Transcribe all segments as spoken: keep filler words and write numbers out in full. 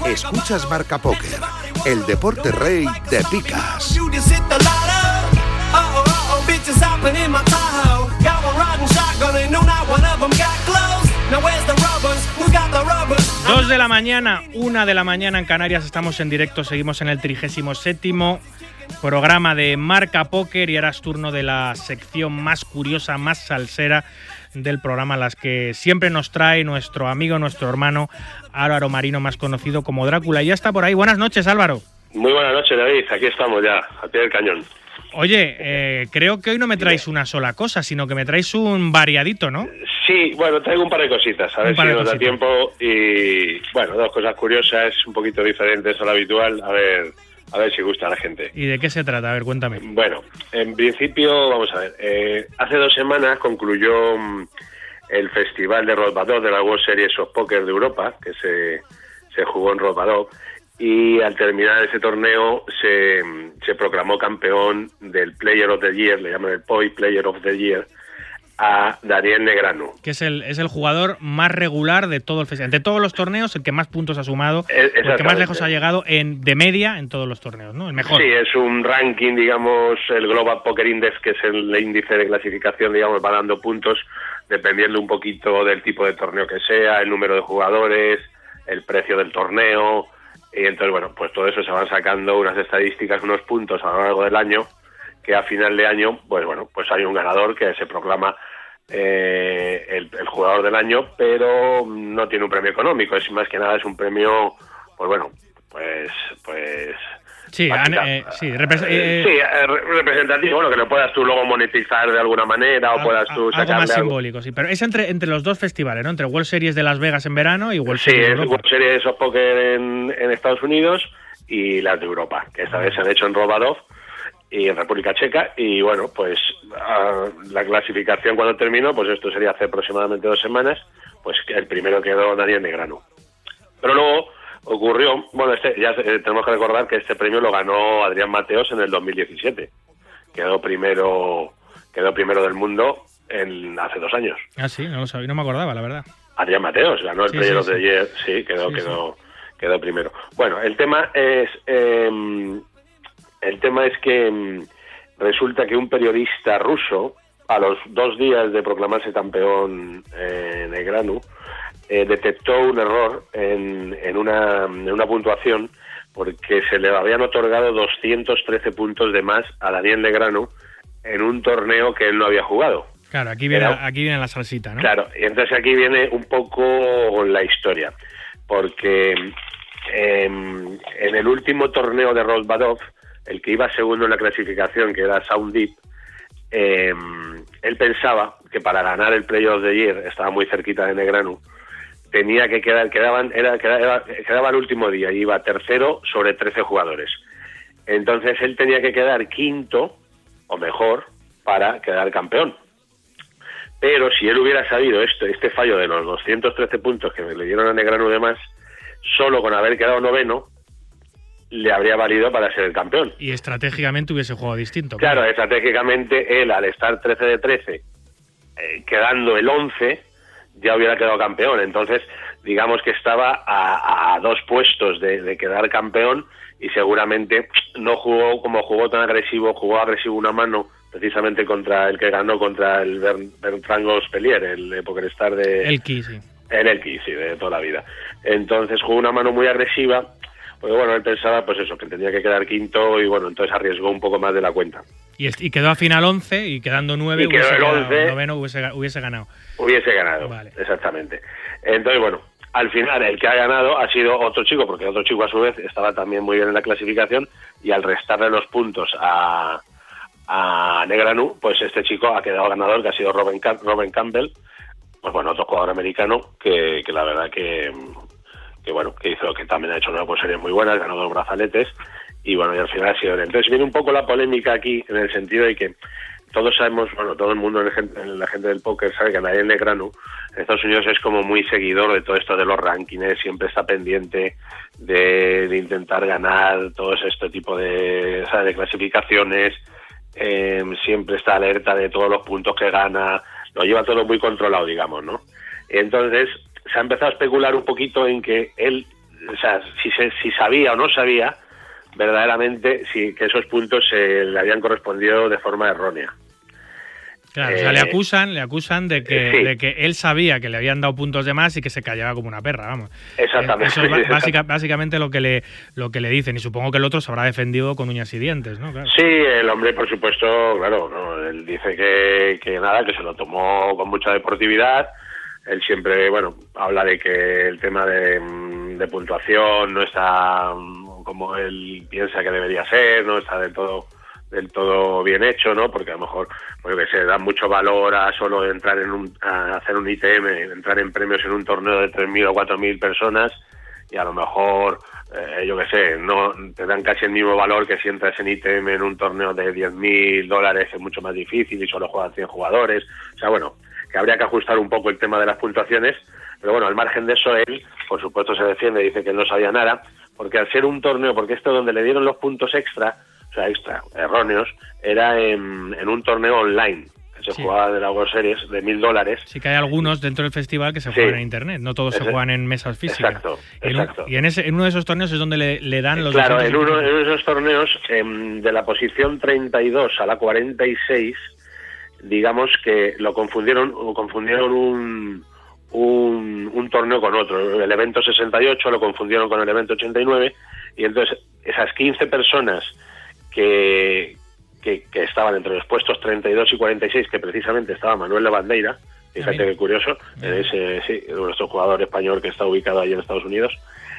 Escuchas Marca Póker, el deporte rey de picas. Dos de la mañana, una de la mañana en Canarias, estamos en directo, seguimos en el trigésimo séptimo programa de Marca Póker y ahora es turno de la sección más curiosa, más salsera del programa, las que siempre nos trae nuestro amigo, nuestro hermano Álvaro Marino, más conocido como Drácula. Y ya está por ahí. Buenas noches, Álvaro. Muy buenas noches, David. Aquí estamos ya, al pie del cañón. Oye, eh, creo que hoy no me traéis una sola cosa, sino que me traéis un variadito, ¿no? Sí, bueno, traigo un par de cositas, a ver si nos da tiempo. Y, bueno, dos cosas curiosas, un poquito diferentes a lo habitual, a ver... A ver si gusta a la gente. ¿Y de qué se trata? A ver, cuéntame. Bueno, en principio, vamos a ver. Eh, hace dos semanas concluyó um, el Festival de Rozvadov de la World Series of Poker de Europa, que se, se jugó en Rozvadov, y al terminar ese torneo se, se proclamó campeón del Player of the Year, le llaman el P O I Player of the Year, a Daniel Negreanu. Que es el es el jugador más regular de todo el festival. De todos los torneos, el que más puntos ha sumado, el que más lejos ha llegado en de media en todos los torneos, ¿no? El mejor. Sí, es un ranking, digamos, el Global Poker Index, que es el índice de clasificación, digamos, va dando puntos dependiendo un poquito del tipo de torneo que sea, el número de jugadores, el precio del torneo, y entonces, bueno, pues todo eso se van sacando unas estadísticas, unos puntos a lo largo del año, que a final de año, pues bueno, pues hay un ganador que se proclama eh, el, el jugador del año, pero no tiene un premio económico, es más que nada es un premio, pues bueno, pues pues sí, eh, sí, repre- eh, sí eh, representativo, bueno, que lo puedas tú luego monetizar de alguna manera o a, puedas tú a, sacarle algo más algo. simbólico, sí, pero es entre entre los dos festivales, ¿no? Entre World Series de Las Vegas en verano y World sí, Series de Europa. Europa. World Series of Poker en, en Estados Unidos y las de Europa, que esta vez se han hecho en Rozvadov y en República Checa, y bueno, pues uh, la clasificación cuando terminó, pues esto sería hace aproximadamente dos semanas, pues el primero quedó Daniel Negreanu. Pero luego ocurrió, bueno, este ya eh, tenemos que recordar que este premio lo ganó Adrián Mateos en el dos mil diecisiete, quedó primero quedó primero del mundo en hace dos años. Ah, sí, no lo sabía, no me acordaba, la verdad. Adrián Mateos ganó el sí, Player sí, of the sí. Year, sí, quedó, sí, quedó, sí. quedó primero. Bueno, el tema es... Eh, El tema es que mmm, resulta que un periodista ruso, a los dos días de proclamarse campeón eh, Negreanu, eh, detectó un error en, en, una, en una puntuación porque se le habían otorgado doscientos trece puntos de más a Daniel Negreanu en un torneo que él no había jugado. Claro, aquí viene, Era, aquí viene la salsita, ¿no? Claro, y entonces aquí viene un poco la historia, porque eh, en el último torneo de Rozvadov, el que iba segundo en la clasificación, que era Sound Deep, eh, él pensaba que para ganar el Player of the Year, estaba muy cerquita de Negreanu, tenía que quedar, quedaban, era, quedaba, quedaba el último día, y iba tercero sobre trece jugadores. Entonces él tenía que quedar quinto, o mejor, para quedar campeón. Pero si él hubiera sabido esto, este fallo de los doscientos trece puntos que le dieron a Negreanu de más, solo con haber quedado noveno, le habría valido para ser el campeón. Y estratégicamente hubiese jugado distinto. Claro, claro, estratégicamente él, al estar trece de trece, eh, quedando el once, ya hubiera quedado campeón. Entonces, digamos que estaba a, a dos puestos de, de quedar campeón, y seguramente no jugó como jugó tan agresivo, jugó agresivo una mano, precisamente contra el que ganó contra el Bertrand Gospelier, el PokerStar de... El Key, sí. El Elki, sí, de toda la vida. Entonces jugó una mano muy agresiva, porque bueno, él pensaba pues eso, que tenía que quedar quinto, y bueno, entonces arriesgó un poco más de la cuenta. Y, y quedó a final once, y quedando nueve, y quedó hubiese el once, quedado, noveno hubiese, hubiese ganado. Hubiese ganado, vale. Exactamente. Entonces bueno, al final el que ha ganado ha sido otro chico, porque otro chico a su vez estaba también muy bien en la clasificación, y al restarle los puntos a, a Negreanu, pues este chico ha quedado ganador, que ha sido Robin, Robin Campbell, pues bueno, otro jugador americano que, que la verdad que... que bueno, que hizo, que también ha hecho una series muy buenas, ganó dos brazaletes, y bueno, y al final ha sido él. Entonces viene un poco la polémica aquí, en el sentido de que todos sabemos, bueno, todo el mundo, en, el, en la gente del póker sabe que Daniel Negreanu en Estados Unidos es como muy seguidor de todo esto de los rankings, siempre está pendiente de, de intentar ganar todo este tipo de, ¿sabes?, de clasificaciones, eh, siempre está alerta de todos los puntos que gana, lo lleva todo muy controlado, digamos, ¿no? Entonces se ha empezado a especular un poquito en que él, o sea, si, se, si sabía o no sabía verdaderamente si que esos puntos se le habían correspondido de forma errónea. Claro, eh, o sea, le acusan, le acusan de que, sí. de que él sabía que le habían dado puntos de más y que se callaba como una perra, vamos. Exactamente. Eso es básica, básicamente lo que le lo que le dicen, y supongo que el otro se habrá defendido con uñas y dientes, ¿no? Claro. Sí, el hombre, por supuesto, claro, ¿no? Él dice que, que nada, que se lo tomó con mucha deportividad. Él siempre, bueno, habla de que el tema de, de puntuación no está como él piensa que debería ser, no está del todo del todo bien hecho, ¿no? Porque a lo mejor, pues que se da mucho valor a solo entrar en un, a hacer un I T M, entrar en premios en un torneo de tres mil o cuatro mil personas, y a lo mejor, eh, yo qué sé, no te dan casi el mismo valor que si entras en I T M en un torneo de diez mil dólares, que es mucho más difícil y solo juegan cien jugadores. O sea, bueno, que habría que ajustar un poco el tema de las puntuaciones, pero bueno, al margen de eso, él, por supuesto, se defiende, dice que él no sabía nada, porque al ser un torneo, porque esto donde le dieron los puntos extra, o sea, extra, erróneos, era en, en un torneo online, que se sí. jugaba de la World Series, de mil dólares. Sí que hay algunos dentro del festival que se juegan sí. en internet, no todos Ese, se juegan en mesas físicas. Exacto, en exacto. Un, y en, ese, en uno de esos torneos es donde le, le dan los... Claro, en uno, en uno de esos torneos, eh, de la posición treinta y dos a la cuarenta y seis, digamos que lo confundieron, o confundieron un... Un, un torneo con otro, el evento sesenta y ocho lo confundieron con el evento ochenta y nueve, y entonces esas quince personas que, que, que estaban entre los puestos treinta y dos y cuarenta y seis, que precisamente estaba Manuel Lavandeira, fíjate qué curioso, ese, sí, nuestro jugador español que está ubicado allí en Estados Unidos,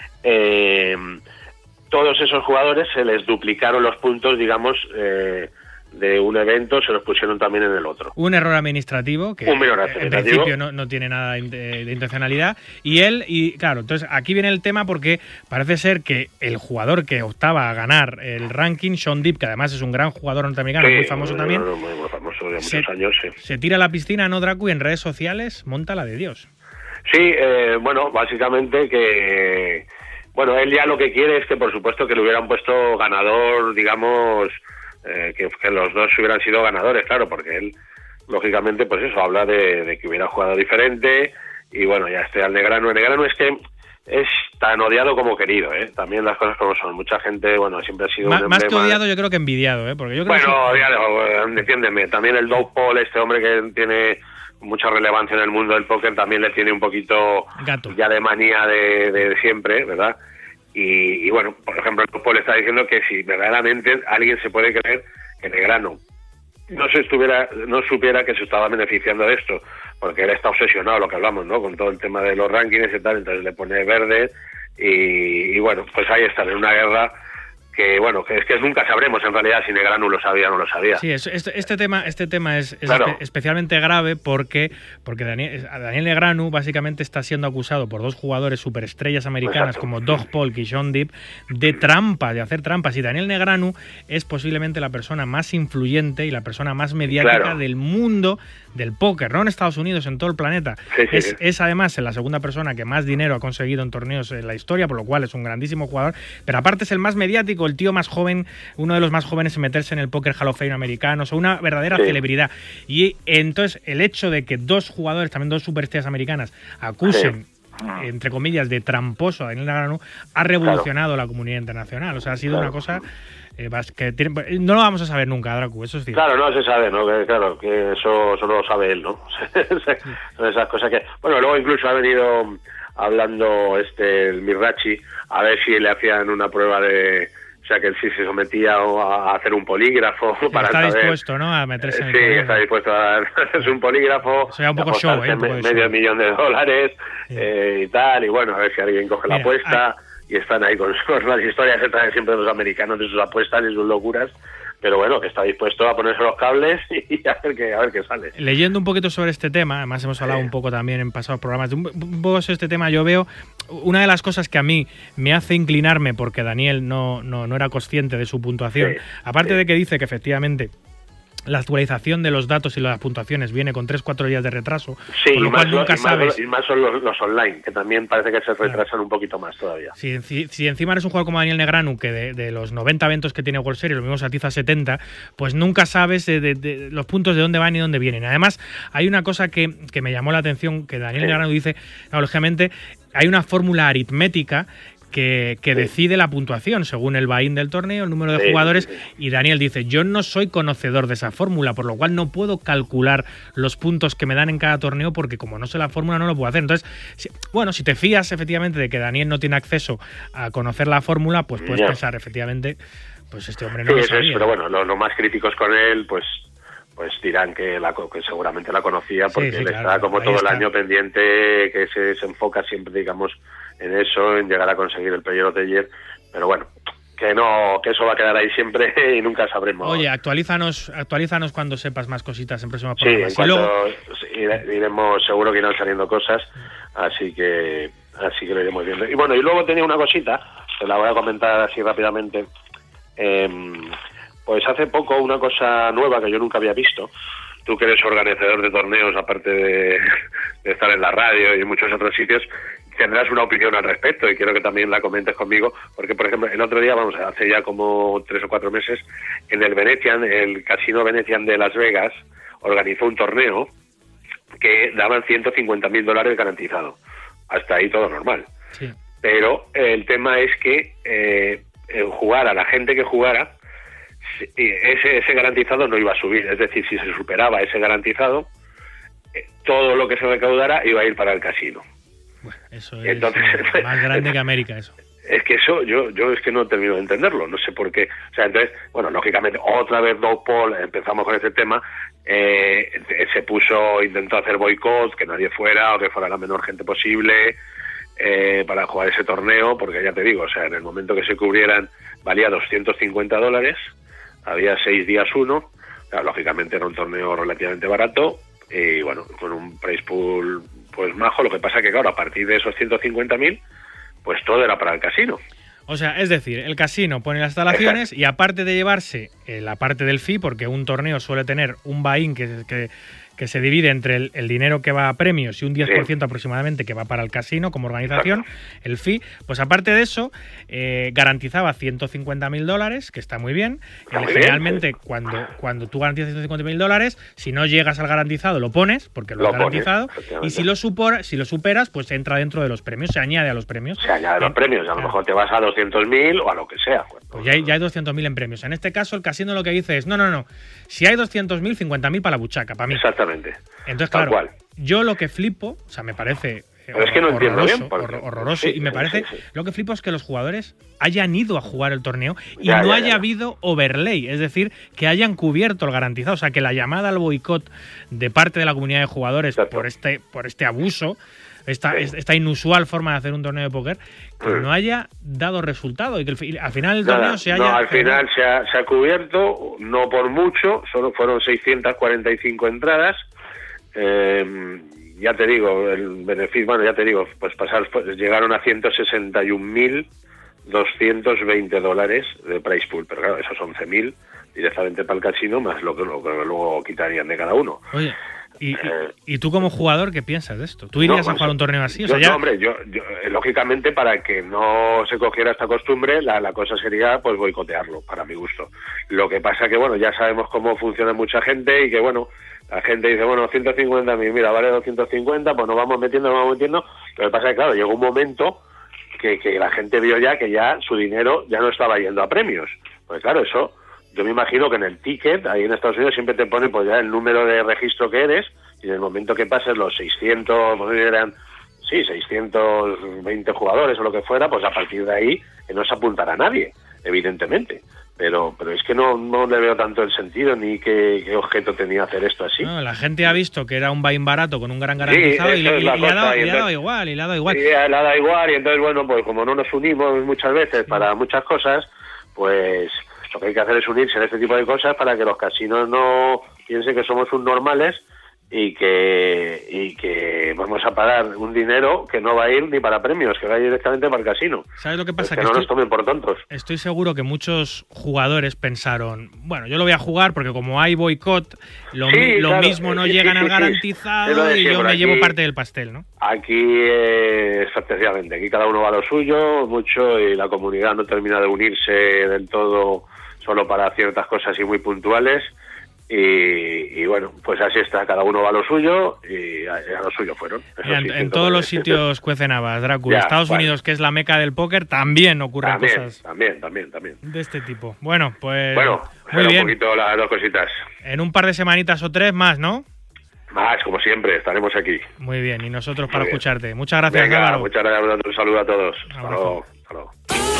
eh, todos esos jugadores se les duplicaron los puntos, digamos, eh, de un evento, se los pusieron también en el otro. Un error administrativo que un error administrativo. En principio no, no tiene nada de, de intencionalidad. Y él, y claro, entonces aquí viene el tema porque parece ser que el jugador que optaba a ganar el ranking, Shaun Deeb, que además es un gran jugador norteamericano, sí, muy famoso también, muy, muy famoso de se, muchos años, sí. se tira a la piscina, ¿no, Dracu? Y en redes sociales monta la de Dios. Sí, eh, bueno, básicamente que... Bueno, él ya lo que quiere es que, por supuesto, que le hubieran puesto ganador, digamos... Eh, que, que los dos hubieran sido ganadores, claro, porque él, lógicamente, pues eso, habla de, de que hubiera jugado diferente, y bueno, ya esté al Negrano. El Negrano es que es tan odiado como querido, ¿eh? También las cosas como son. Mucha gente, bueno, siempre ha sido Ma, un Más emblema. que odiado, yo creo que envidiado, ¿eh? Porque yo creo bueno, que... odiado, defiéndeme. También el Doug Paul, este hombre que tiene mucha relevancia en el mundo del póker, también le tiene un poquito Gato. ya de manía de, de siempre, ¿verdad? Y, y bueno, por ejemplo, el Paul está diciendo que si verdaderamente alguien se puede creer que Negrano no se estuviera, no supiera que se estaba beneficiando de esto, porque él está obsesionado, lo que hablamos, ¿no? Con todo el tema de los rankings y tal, entonces le pone verde y, y bueno, pues ahí está, en una guerra que bueno, que es que nunca sabremos en realidad si Negrano lo sabía o no lo sabía. Sí, es, este, este tema este tema es, es claro. espe especialmente grave porque porque Daniel, Daniel Negreanu básicamente está siendo acusado por dos jugadores superestrellas americanas Exacto. como Doug Polk y Shaun Deeb de trampas, de hacer trampas, y Daniel Negreanu es posiblemente la persona más influyente y la persona más mediática claro. del mundo del póker, no en Estados Unidos, en todo el planeta. Sí, sí, es, sí. es además la segunda persona que más dinero ha conseguido en torneos en la historia, por lo cual es un grandísimo jugador, pero aparte es el más mediático, el tío más joven, uno de los más jóvenes en meterse en el póker Hall of Fame americano, o sea, una verdadera sí. celebridad. Y entonces el hecho de que dos jugadores, también dos superestrellas americanas, acusen, sí. entre comillas, de tramposo a Daniel Negreanu, ha revolucionado claro. la comunidad internacional. O sea, ha sido claro. una cosa... Eh, que tiene, no lo vamos a saber nunca, Dracu, eso es cierto. Claro, no se sabe, ¿no? Que, claro, que eso solo lo sabe él, ¿no? Son esas cosas que... Bueno, luego incluso ha venido hablando este el Mirachi a ver si le hacían una prueba de... O sea, que él sí se sometía a hacer un polígrafo para está saber... dispuesto, ¿no?, a meterse en el Sí, polígrafo. Está dispuesto a hacer un polígrafo, o sea, un poco show, ¿eh? Un poco de medio show. millón de dólares sí. eh, y tal, y bueno, a ver si alguien coge Mira, la apuesta... hay... y están ahí con, con las historias que traen siempre los americanos de sus apuestas y sus locuras, pero bueno, que está dispuesto a ponerse los cables y a ver qué, a ver qué sale. Leyendo un poquito sobre este tema, además hemos hablado sí. un poco también en pasados programas, un, un poco sobre este tema, yo veo una de las cosas que a mí me hace inclinarme, porque Daniel no, no, no era consciente de su puntuación, sí. aparte sí. de que dice que efectivamente la actualización de los datos y las puntuaciones viene con tres a cuatro días de retraso, sí, por lo y cual más, nunca y sabes... Más, y más son los, los online, que también parece que se retrasan claro. un poquito más todavía. Si, si, si encima eres un jugador como Daniel Negreanu, que de, de los noventa eventos que tiene World Series, lo mismo se atiza setenta, pues nunca sabes de, de, de los puntos de dónde van y dónde vienen. Además, hay una cosa que, que me llamó la atención, que Daniel sí. Negreanu dice, no, lógicamente, hay una fórmula aritmética que, que decide la puntuación según el buy-in del torneo, el número de jugadores, y Daniel dice, yo no soy conocedor de esa fórmula, por lo cual no puedo calcular los puntos que me dan en cada torneo porque como no sé la fórmula no lo puedo hacer. Entonces, si, bueno, si te fías efectivamente de que Daniel no tiene acceso a conocer la fórmula, pues puedes ya. pensar efectivamente, pues este hombre no sí, lo eso sabía. Es, pero bueno, los lo más críticos con él, pues pues dirán que, la, que seguramente la conocía porque sí, sí, él claro, está como todo está. el año pendiente, que se, se enfoca siempre, digamos, en eso, en llegar a conseguir el Player of the Year, pero bueno, que no, que eso va a quedar ahí siempre y nunca sabremos. Oye, actualízanos, actualízanos cuando sepas más cositas en próximos sí, programas. En cuanto, luego... iremos, seguro que irán saliendo cosas, así que así que lo iremos viendo. Y bueno, y luego tenía una cosita, te la voy a comentar así rápidamente. Eh, pues hace poco una cosa nueva que yo nunca había visto. Tú que eres organizador de torneos, aparte de, de estar en la radio y en muchos otros sitios, tendrás una opinión al respecto y quiero que también la comentes conmigo, porque por ejemplo el otro día, vamos, hace ya como tres o cuatro meses, en el Venetian, el Casino Venetian de Las Vegas, organizó un torneo que daban ciento cincuenta mil dólares garantizado. Hasta ahí todo normal. Sí. Pero el tema es que eh, jugar a la gente que jugara, ese, ese garantizado no iba a subir, es decir, si se superaba ese garantizado, eh, todo lo que se recaudara iba a ir para el casino. Bueno, eso es Entonces, más grande que América, eso. Es que eso, yo yo es que no termino de entenderlo, no sé por qué. O sea, entonces, bueno, lógicamente, otra vez Doug Paul, empezamos con este tema, eh, se puso, intentó hacer boicot, que nadie fuera, o que fuera la menor gente posible, eh, para jugar ese torneo, porque ya te digo, o sea, en el momento que se cubrieran, valía doscientos cincuenta dólares, había seis días uno, claro, lógicamente era un torneo relativamente barato, y bueno, con un price pool pues majo, lo que pasa que claro, a partir de esos ciento cincuenta mil, pues todo era para el casino. O sea, es decir, el casino pone las instalaciones Exacto. y aparte de llevarse eh, la parte del fee, porque un torneo suele tener un buy-in que, que, que se divide entre el, el dinero que va a premios y un diez por ciento sí. aproximadamente que va para el casino como organización, Exacto. el fee, pues aparte de eso, eh, garantizaba ciento cincuenta mil dólares, que está muy bien. Está y muy generalmente bien. cuando, cuando tú garantizas ciento cincuenta mil dólares, si no llegas al garantizado lo pones, porque lo, lo has garantizado, pones, y si lo, supor, si lo superas, pues entra dentro de los premios, se añade a los premios. Se añade a los premios, a lo claro. mejor te vas a doscientos mil o a lo que sea. Pues, pues ya hay, ya hay doscientos mil en premios. En este caso, el casino lo que dice es, no, no, no, si hay doscientos mil, cincuenta mil para la buchaca, para mí. Exactamente. Entonces, claro, cual. yo lo que flipo, o sea, me parece Pero es que no horroroso, bien, porque... horroroso sí, y me parece, sí, sí. lo que flipo es que los jugadores hayan ido a jugar el torneo y ya, no ya, haya ya. habido overlay, es decir, que hayan cubierto el garantizado, o sea, que la llamada al boicot de parte de la comunidad de jugadores Exacto. por este por este abuso, esta, sí. esta inusual forma de hacer un torneo de póker, que mm. no haya dado resultado y que el, al final el torneo Nada, se haya... No, al final se ha, se ha cubierto, no por mucho, solo fueron seiscientas cuarenta y cinco entradas. Eh, ya te digo, el beneficio, bueno, ya te digo, pues pasar, pues llegaron a ciento sesenta y un mil doscientos veinte dólares de price pool, pero claro, esos once mil directamente para el casino, más lo que, lo que luego quitarían de cada uno. Oye, ¿y, eh, y, ¿y tú como jugador qué piensas de esto? ¿Tú irías no, a jugar un torneo así? O yo, sea, ya... No, hombre, yo, yo, lógicamente para que no se cogiera esta costumbre, la, la cosa sería pues boicotearlo, para mi gusto. Lo que pasa que, bueno, ya sabemos cómo funciona mucha gente y que, bueno, la gente dice, bueno, ciento cincuenta mil, mira, vale doscientos cincuenta, pues nos vamos metiendo, nos vamos metiendo. Lo que pasa es que, claro, llegó un momento que, que la gente vio ya que ya su dinero ya no estaba yendo a premios. Pues claro, eso, yo me imagino que en el ticket, ahí en Estados Unidos siempre te pone pues ya el número de registro que eres, y en el momento que pases los seiscientos, pues eran, sí, seiscientos veinte jugadores o lo que fuera, pues a partir de ahí que no se apuntará a nadie, evidentemente. Pero pero es que no, no le veo tanto el sentido ni qué, qué objeto tenía hacer esto así. No, la gente ha visto que era un buy-in barato con un gran garantizado sí, y, le, y, le, y, le ha dado, y le ha dado igual, y le ha dado igual. Sí, le ha dado igual y entonces, bueno, pues como no nos unimos muchas veces para muchas cosas, pues lo que hay que hacer es unirse en este tipo de cosas para que los casinos no piensen que somos subnormales y que y que vamos a pagar un dinero que no va a ir ni para premios, que va a ir directamente para el casino. ¿Sabes lo que pasa? Es que, que no estoy, nos tomen por tontos. Estoy seguro que muchos jugadores pensaron, bueno, yo lo voy a jugar porque como hay boicot, lo, sí, mi, lo claro, mismo no sí, llegan sí, al sí, garantizado sí, y yo me aquí, llevo parte del pastel, ¿no? Aquí, eh, efectivamente, aquí cada uno va a lo suyo, mucho, y la comunidad no termina de unirse del todo solo para ciertas cosas y muy puntuales. Y, y bueno, pues así está, cada uno va a lo suyo y a, a lo suyo fueron. Mira, en, en todos los sitios cuecen habas, Drácula. Ya, Estados bueno. Unidos, que es la meca del póker, también ocurren también, cosas también, también, también. de este tipo. Bueno, pues bueno, muy bien. Un poquito las dos cositas. En un par de semanitas o tres más, ¿no? Más, como siempre, estaremos aquí. Muy bien, y nosotros para escucharte. Muchas gracias, Venga, Álvaro. Muchas gracias, un saludo a todos. Hasta luego. Hasta luego.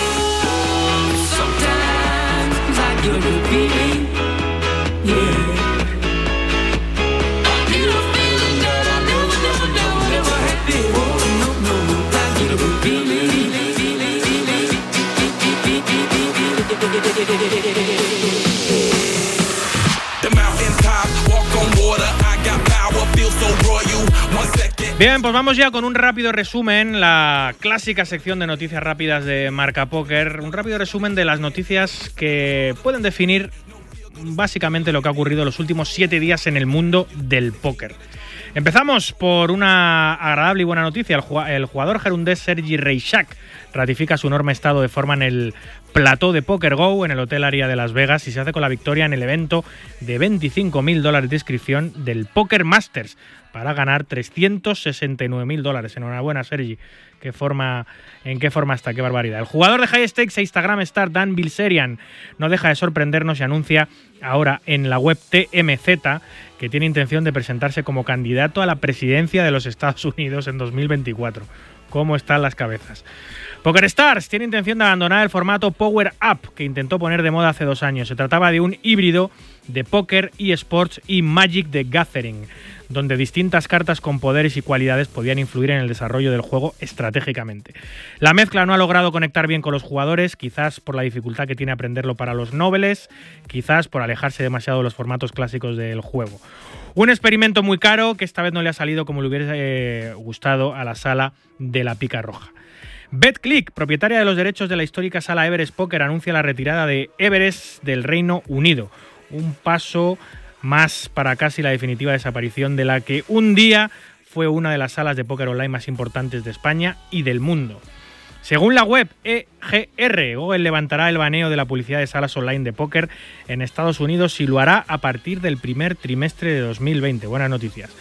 Bien, pues vamos ya con un rápido resumen, la clásica sección de noticias rápidas de Marca Póker, un rápido resumen de las noticias que pueden definir básicamente lo que ha ocurrido los últimos siete días en el mundo del póker. Empezamos por una agradable y buena noticia. El jugador gerundés Sergi Reixac ratifica su enorme estado de forma en el plató de Poker Go en el Hotel Aria de Las Vegas y se hace con la victoria en el evento de veinticinco mil dólares de inscripción del Poker Masters para ganar trescientos sesenta y nueve mil dólares. Enhorabuena, Sergi. ¿Qué forma, ¿En qué forma está? ¡Qué barbaridad! El jugador de High Stakes e Instagram star Dan Bilzerian no deja de sorprendernos y anuncia ahora en la web T M Z que tiene intención de presentarse como candidato a la presidencia de los Estados Unidos en dos mil veinticuatro. ¿Cómo están las cabezas? PokerStars tiene intención de abandonar el formato Power Up que intentó poner de moda hace dos años. Se trataba de un híbrido de póker, eSports y Magic the Gathering, donde distintas cartas con poderes y cualidades podían influir en el desarrollo del juego estratégicamente. La mezcla no ha logrado conectar bien con los jugadores, quizás por la dificultad que tiene aprenderlo para los nobles, quizás por alejarse demasiado de los formatos clásicos del juego. Un experimento muy caro que esta vez no le ha salido como le hubiera eh, gustado a la sala de la Pica Roja. BetClick, propietaria de los derechos de la histórica sala Everest Poker, anuncia la retirada de Everest del Reino Unido. Un paso más para casi la definitiva desaparición de la que un día fue una de las salas de póker online más importantes de España y del mundo. Según la web E G R, Google levantará el baneo de la publicidad de salas online de póker en Estados Unidos y lo hará a partir del primer trimestre de dos mil veinte. Buenas noticias.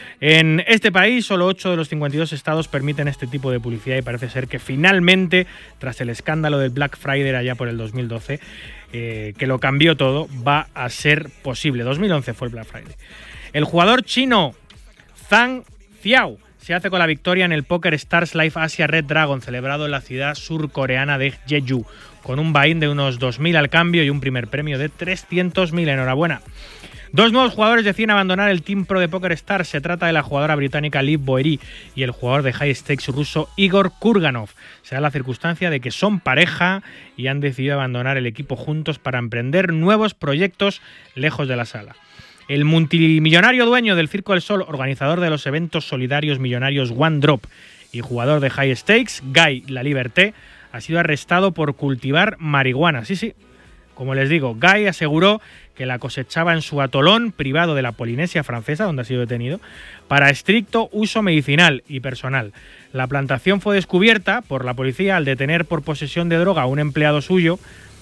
En este país, solo ocho de los cincuenta y dos estados permiten este tipo de publicidad y parece ser que finalmente, tras el escándalo del Black Friday allá por el dos mil doce, eh, que lo cambió todo, va a ser posible. dos mil once fue el Black Friday. El jugador chino Zhang Xiao se hace con la victoria en el Poker Stars Live Asia Red Dragon, celebrado en la ciudad surcoreana de Jeju, con un buy-in de unos dos mil al cambio y un primer premio de trescientos mil. Enhorabuena. Dos nuevos jugadores deciden abandonar el Team Pro de Poker Stars. Se trata de la jugadora británica Liv Boeri y el jugador de High Stakes ruso Igor Kurganov. Se da la circunstancia de que son pareja y han decidido abandonar el equipo juntos para emprender nuevos proyectos lejos de la sala. El multimillonario dueño del Circo del Sol, organizador de los eventos solidarios millonarios One Drop y jugador de High Stakes, Guy Laliberté, ha sido arrestado por cultivar marihuana. Sí, sí, como les digo, Guy aseguró que la cosechaba en su atolón privado de la Polinesia Francesa, donde ha sido detenido, para estricto uso medicinal y personal. La plantación fue descubierta por la policía al detener por posesión de droga a un empleado suyo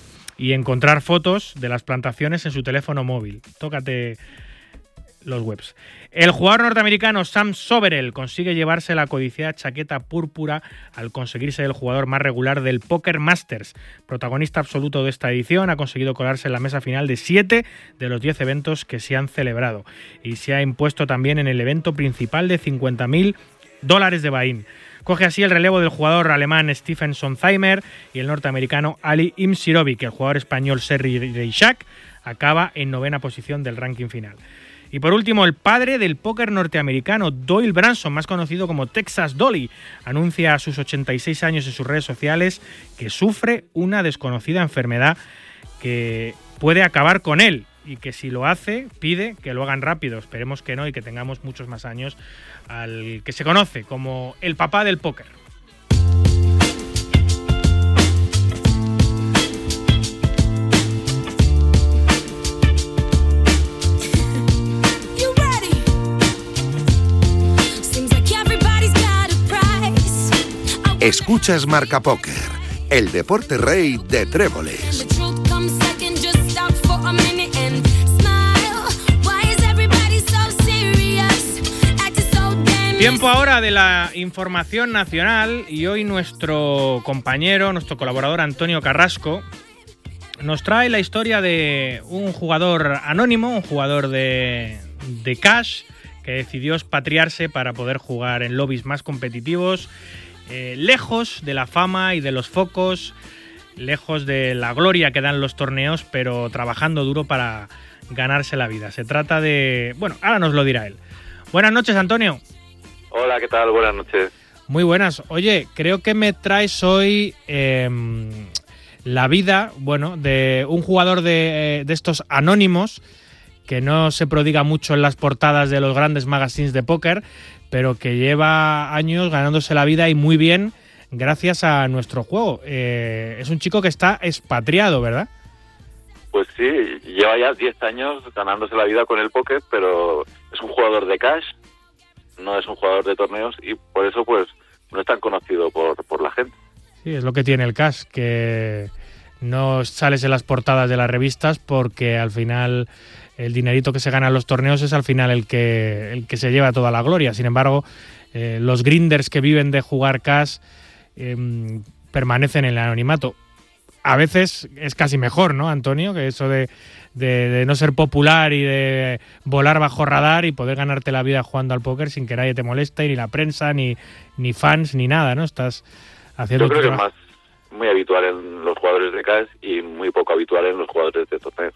y encontrar fotos de las plantaciones en su teléfono móvil. Tócate los webs. El jugador norteamericano Sam Soberel consigue llevarse la codiciada chaqueta púrpura al conseguirse el jugador más regular del Poker Masters. Protagonista absoluto de esta edición, ha conseguido colarse en la mesa final de siete de los diez eventos que se han celebrado y se ha impuesto también en el evento principal de cincuenta mil dólares de buy-in. Coge así el relevo del jugador alemán Stephen Sontheimer y el norteamericano Ali Imsirovic. El jugador español Sergi Reixac acaba en novena posición del ranking final. Y por último, el padre del póker norteamericano, Doyle Branson, más conocido como Texas Dolly, anuncia a sus ochenta y seis años en sus redes sociales que sufre una desconocida enfermedad que puede acabar con él y que si lo hace, pide que lo hagan rápido. Esperemos que no y que tengamos muchos más años al que se conoce como el papá del póker. Escuchas Marca Póker, el deporte rey de tréboles. Tiempo ahora de la información nacional y hoy nuestro compañero, nuestro colaborador Antonio Carrasco nos trae la historia de un jugador anónimo, un jugador de, de Cash que decidió expatriarse para poder jugar en lobbies más competitivos, eh, lejos de la fama y de los focos, lejos de la gloria que dan los torneos, pero trabajando duro para ganarse la vida. Se trata de... Bueno, ahora nos lo dirá él. Buenas noches, Antonio. Hola, ¿qué tal? Buenas noches. Muy buenas. Oye, creo que me traes hoy eh, la vida, bueno, de un jugador de, de estos anónimos que no se prodiga mucho en las portadas de los grandes magazines de póker, pero que lleva años ganándose la vida y muy bien gracias a nuestro juego. Eh, es un chico que está expatriado, ¿verdad? Pues sí, lleva ya diez años ganándose la vida con el póker, pero es un jugador de Cash, no es un jugador de torneos y por eso pues no es tan conocido por, por la gente. Sí, es lo que tiene el Cash, que no sales en las portadas de las revistas porque al final el dinerito que se gana en los torneos es al final el que, el que se lleva toda la gloria. Sin embargo, eh, los grinders que viven de jugar Cash eh, permanecen en el anonimato. A veces es casi mejor, ¿no, Antonio? Que eso de, de, de no ser popular y de volar bajo radar y poder ganarte la vida jugando al póker sin que nadie te moleste, ni la prensa, ni, ni fans, ni nada, ¿no? Estás haciendo... Yo creo que es más muy habitual en los jugadores de Cash y muy poco habitual en los jugadores de torneos.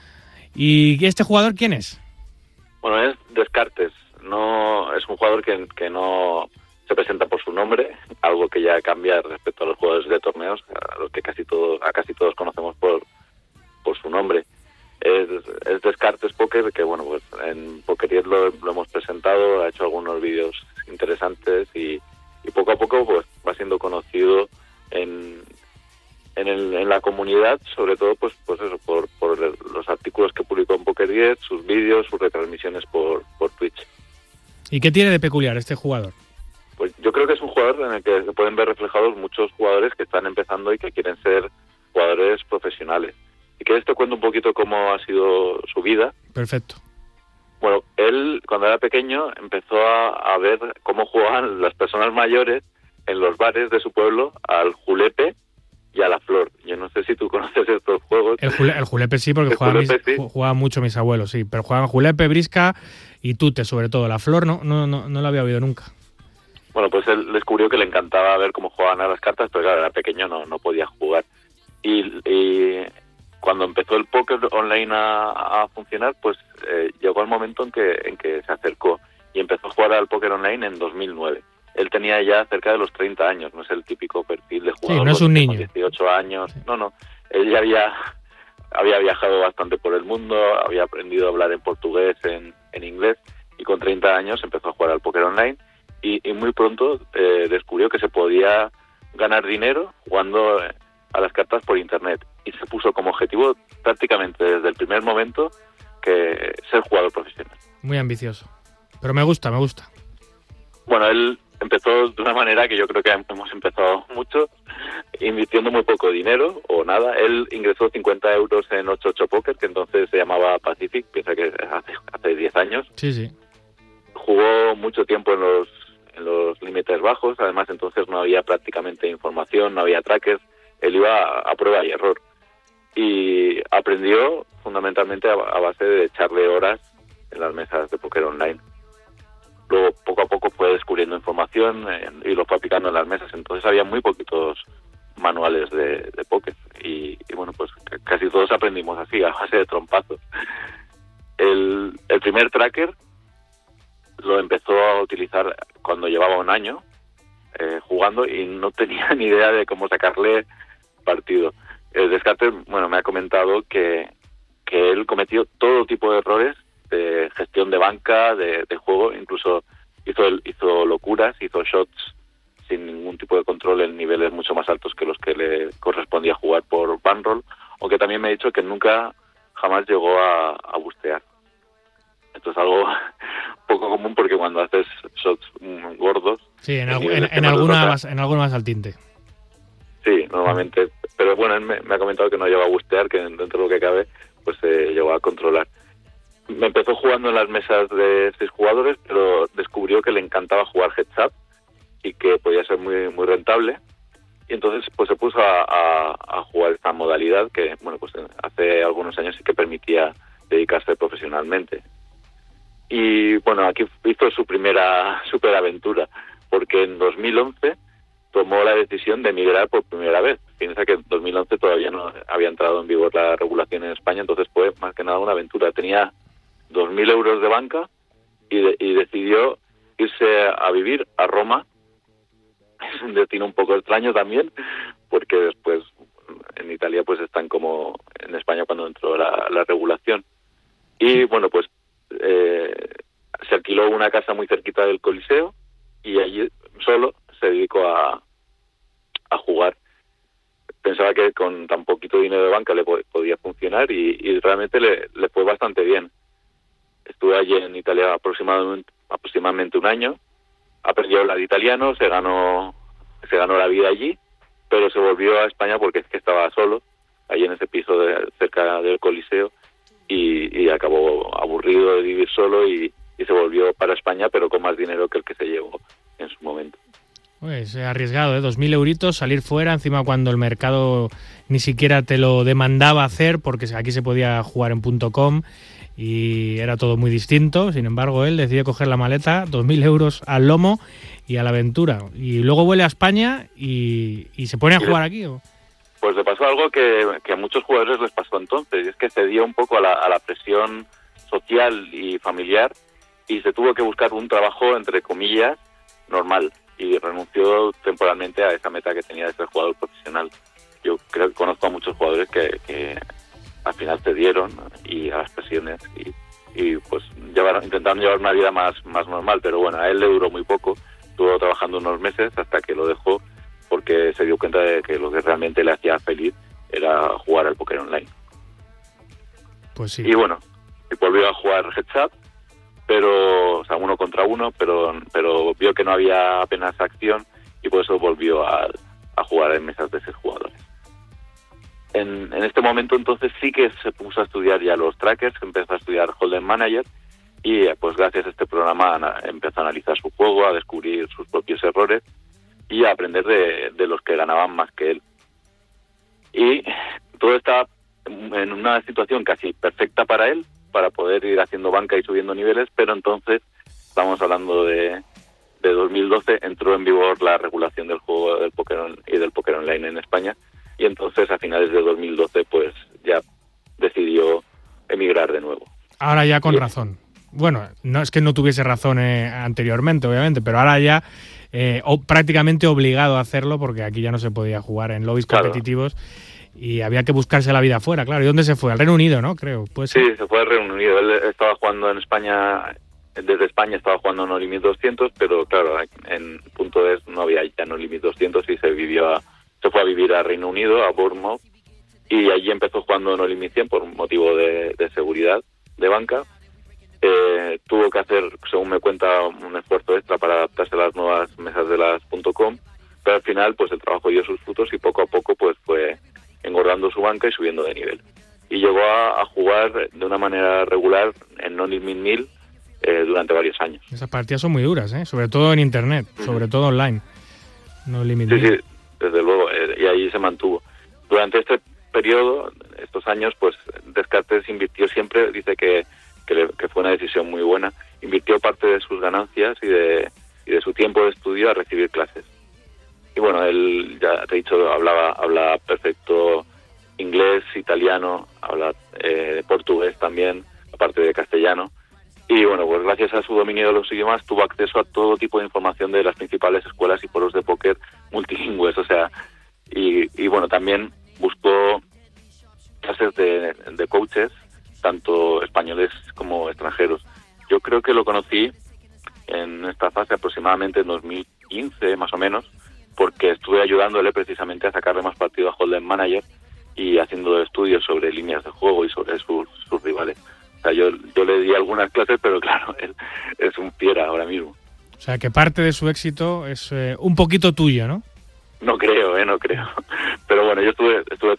¿Y este jugador quién es? Bueno, es Descartes. No, es un jugador que, que no se presenta por su nombre, algo que ya cambia respecto a los jugadores de torneos, a los que casi todos, a casi todos conocemos por, por su nombre. Es, es Descartes Poker, que bueno, pues en Pokeriet lo, lo hemos presentado, ha hecho algunos vídeos interesantes y, y poco a poco pues va siendo conocido en, en, el, en la comunidad, sobre todo pues, pues eso, por, por los artículos que publicó en Pokeriet, sus vídeos, sus retransmisiones por, por Twitch. ¿Y qué tiene de peculiar este jugador? Pues yo creo que es un jugador en el que se pueden ver reflejados muchos jugadores que están empezando y que quieren ser jugadores profesionales. Y que esto cuenta un poquito cómo ha sido su vida. Perfecto. Bueno, él cuando era pequeño empezó a, a ver cómo jugaban las personas mayores en los bares de su pueblo al julepe y a la flor. Yo no sé si tú conoces estos juegos. El, jule, el julepe sí, porque jugaban, julepe, mis, sí. jugaban mucho mis abuelos, sí. Pero jugaban julepe, brisca y tute, sobre todo. La flor no, no, no, no la había oído nunca. Bueno, pues él descubrió que le encantaba ver cómo jugaban a las cartas, pero claro, era pequeño, no, no podía jugar. Y, y cuando empezó el póker online a, a funcionar, pues eh, llegó el momento en que, en que se acercó y empezó a jugar al póker online en dos mil nueve. Él tenía ya cerca de los treinta años, no es el típico perfil de jugador. Sí, no es un niño. dieciocho años, sí. no, no. Él ya había, había viajado bastante por el mundo, había aprendido a hablar en portugués, en, en inglés, y con treinta años empezó a jugar al póker online. Y, y muy pronto eh, descubrió que se podía ganar dinero jugando eh, a las cartas por internet y se puso como objetivo prácticamente desde el primer momento que ser jugador profesional. Muy ambicioso, pero me gusta, me gusta. Bueno, él empezó de una manera que yo creo que hemos empezado mucho, invirtiendo muy poco dinero o nada. Él ingresó cincuenta euros en ocho ocho Poker, que entonces se llamaba Pacific, piensa que hace, hace diez años. Sí, sí. Jugó mucho tiempo en los en los límites bajos, además entonces no había prácticamente información, no había trackers, él iba a, a prueba y error. Y aprendió fundamentalmente a, a base de echarle horas en las mesas de póker online. Luego poco a poco fue descubriendo información eh, y lo fue aplicando en las mesas, entonces había muy poquitos manuales de, de póker y, y bueno, pues casi todos aprendimos así, a base de trompazos. El, el primer tracker lo empezó a utilizar cuando llevaba un año eh, jugando y no tenía ni idea de cómo sacarle partido. El Descartes, bueno, me ha comentado que, que él cometió todo tipo de errores de gestión de banca, de, de juego, incluso hizo, hizo locuras, hizo shots sin ningún tipo de control en niveles mucho más altos que los que le correspondía jugar por bankroll, aunque también me ha dicho que nunca jamás llegó a, a bustear. Esto es algo poco común porque cuando haces shots gordos... Sí, en, algu en, en, alguna más, en alguna más al tinte. Sí, normalmente. Pero bueno, él me, me ha comentado que no llegó a bustear, que dentro de lo que cabe, pues se eh, llegó a controlar. me empezó jugando en las mesas de seis jugadores, pero descubrió que le encantaba jugar heads up y que podía ser muy muy rentable. Y entonces pues se puso a, a, a jugar esta modalidad que, bueno, pues hace algunos años sí que permitía dedicarse profesionalmente. Y bueno, aquí hizo su primera superaventura, porque en dos mil once tomó la decisión de emigrar por primera vez. Piensa que en dos mil once todavía no había entrado en vigor la regulación en España, entonces fue más que nada una aventura. Tenía dos mil euros de banca y, de, y decidió irse a vivir a Roma. Es un destino un poco extraño también, porque después en Italia pues están como en España cuando entró la, la regulación. Y bueno, pues eh, se alquiló una casa muy cerquita del Coliseo y allí solo se dedicó a, a jugar. Pensaba que con tan poquito dinero de banca le po- podía funcionar y, y realmente le, le fue bastante bien. Estuve allí en Italia aproximadamente, aproximadamente un año. Aprendió a hablar italiano, se ganó se ganó la vida allí, pero se volvió a España porque es que estaba solo, allí en ese piso de, cerca del Coliseo, y, y acabó aburrido de vivir solo y, y se volvió para España, pero con más dinero que el que se llevó en su momento. Pues arriesgado, ¿eh? Dos mil euritos, salir fuera, encima cuando el mercado ni siquiera te lo demandaba hacer, porque aquí se podía jugar en punto com y era todo muy distinto. Sin embargo, él decidió coger la maleta, dos mil euros al lomo y a la aventura. Y luego vuelve a España y, y se pone a jugar aquí, ¿o? Pues le pasó algo que, que a muchos jugadores les pasó entonces, y es que cedió un poco a la, a la presión social y familiar y se tuvo que buscar un trabajo, entre comillas, normal, y renunció temporalmente a esa meta que tenía de ser jugador profesional. Yo creo que conozco a muchos jugadores que, que al final cedieron y a las presiones y, y pues llevaron, intentaron llevar una vida más, más normal, pero bueno, a él le duró muy poco, estuvo trabajando unos meses hasta que lo dejó porque se dio cuenta de que lo que realmente le hacía feliz era jugar al póker online. Pues sí. Y bueno, volvió a jugar heads up, pero, o sea, uno contra uno, pero pero vio que no había apenas acción y por eso volvió a, a jugar en mesas de seis jugadores. En, en este momento entonces sí que se puso a estudiar ya los trackers, empezó a estudiar Hold'em Manager y pues gracias a este programa empezó a analizar su juego, a descubrir sus propios errores y a aprender de, de los que ganaban más que él. Y todo está en una situación casi perfecta para él, para poder ir haciendo banca y subiendo niveles, pero entonces, estamos hablando de, de dos mil doce, entró en vigor la regulación del juego del póker on, y del póker online en España, y entonces a finales de dos mil doce pues ya decidió emigrar de nuevo. Ahora ya con y, razón. Bueno, no es que no tuviese razón eh, anteriormente, obviamente, pero ahora ya eh, o, prácticamente obligado a hacerlo porque aquí ya no se podía jugar en lobbies claro. competitivos y había que buscarse la vida afuera, claro. ¿Y dónde se fue? Al Reino Unido, ¿no? Creo. ¿Puede ser? Sí, se fue al Reino Unido. Él estaba jugando en España, desde España estaba jugando en No Limit doscientos, pero claro, en punto es no había ya No Limit doscientos y se vivió a, se fue a vivir a Reino Unido, a Bournemouth, y allí empezó jugando No Limit cien por motivo de, de seguridad de banca. Eh, tuvo que hacer, según me cuenta, un esfuerzo extra para adaptarse a las nuevas mesas de las punto com, pero al final pues el trabajo dio sus frutos y poco a poco pues fue engordando su banca y subiendo de nivel. Y llegó a, a jugar de una manera regular en No Limit mil eh, durante varios años. Esas partidas son muy duras, ¿eh? Sobre todo en internet, uh-huh. sobre todo online. No Limit sí, mil. Sí, desde luego, eh, y ahí se mantuvo. Durante este periodo, estos años, pues Descartes invirtió siempre, dice que Que, le, que fue una decisión muy buena, invirtió parte de sus ganancias y de, y de su tiempo de estudio a recibir clases. Y bueno, él, ya te he dicho, hablaba, habla perfecto inglés, italiano, habla eh, portugués también, aparte de castellano. Y bueno, pues gracias a su dominio de los idiomas tuvo acceso a todo tipo de información de las principales escuelas y foros de póker multilingües, o sea, y, y bueno, también buscó clases de, de coaches, tanto españoles como extranjeros. Yo creo que lo conocí en esta fase aproximadamente en dos mil quince, más o menos, porque estuve ayudándole precisamente a sacarle más partido a Hold'em Manager y haciendo estudios sobre líneas de juego y sobre sus, sus rivales. O sea, yo, yo le di algunas clases, pero claro, él es un fiera ahora mismo. O sea, que parte de su éxito es eh, un poquito tuyo, ¿no? No creo, eh, no creo. Pero bueno, yo estuve, estuve